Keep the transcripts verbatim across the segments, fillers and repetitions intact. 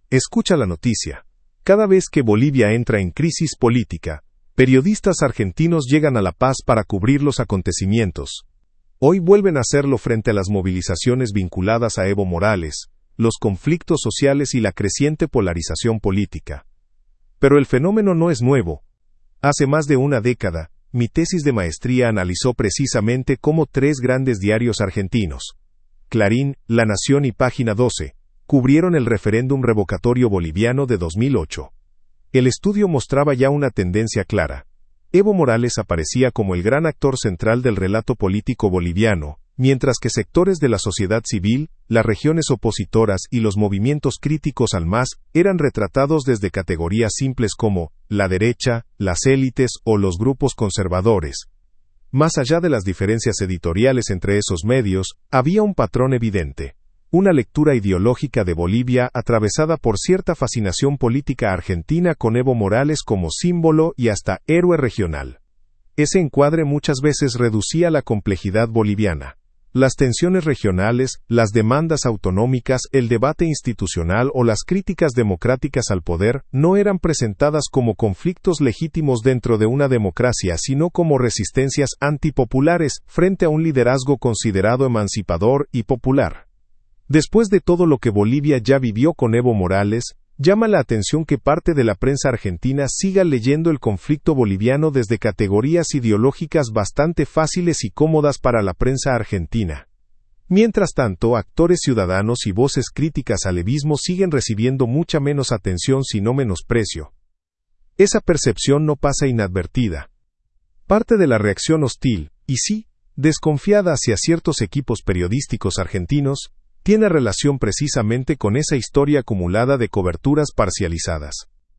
Escucha la noticia. Cada vez que Bolivia entra en crisis política, periodistas argentinos llegan a La Paz para cubrir los acontecimientos. Hoy vuelven a hacerlo frente a las movilizaciones vinculadas a Evo Morales, los conflictos sociales y la creciente polarización política. Pero el fenómeno no es nuevo. Hace más de una década, mi tesis de maestría analizó precisamente cómo tres grandes diarios argentinos, Clarín, La Nación y Página doce, cubrieron el referéndum revocatorio boliviano de dos mil ocho. El estudio mostraba ya una tendencia clara. Evo Morales aparecía como el gran actor central del relato político boliviano, mientras que sectores de la sociedad civil, las regiones opositoras y los movimientos críticos al M A S eran retratados desde categorías simples como la derecha, las élites o los grupos conservadores. Más allá de las diferencias editoriales entre esos medios, había un patrón evidente. Una lectura ideológica de Bolivia atravesada por cierta fascinación política argentina con Evo Morales como símbolo y hasta héroe regional. Ese encuadre muchas veces reducía la complejidad boliviana. Las tensiones regionales, las demandas autonómicas, el debate institucional o las críticas democráticas al poder no eran presentadas como conflictos legítimos dentro de una democracia, sino como resistencias antipopulares frente a un liderazgo considerado emancipador y popular. Después de todo lo que Bolivia ya vivió con Evo Morales, llama la atención que parte de la prensa argentina siga leyendo el conflicto boliviano desde categorías ideológicas bastante fáciles y cómodas para la prensa argentina. Mientras tanto, actores ciudadanos y voces críticas al evismo siguen recibiendo mucha menos atención si no menosprecio. Esa percepción no pasa inadvertida. Parte de la reacción hostil, y sí, desconfiada hacia ciertos equipos periodísticos argentinos, tiene relación precisamente con esa historia acumulada de coberturas parcializadas.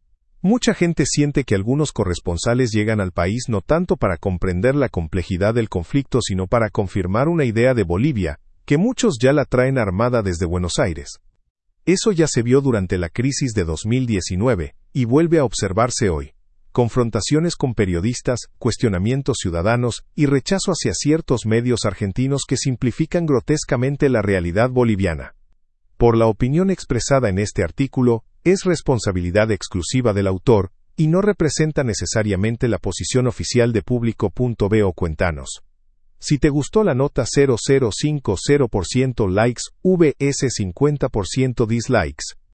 Mucha gente siente que algunos corresponsales llegan al país no tanto para comprender la complejidad del conflicto sino para confirmar una idea de Bolivia, que muchos ya la traen armada desde Buenos Aires. Eso ya se vio durante la crisis de dos mil diecinueve, y vuelve a observarse hoy. Confrontaciones con periodistas, cuestionamientos ciudadanos y rechazo hacia ciertos medios argentinos que simplifican grotescamente la realidad boliviana. Por la opinión expresada en este artículo, es responsabilidad exclusiva del autor, y no representa necesariamente la posición oficial de Público punto be o Cuentanos. Si te gustó la nota cero coma cero cinco cero por ciento likes, vs cincuenta por ciento dislikes.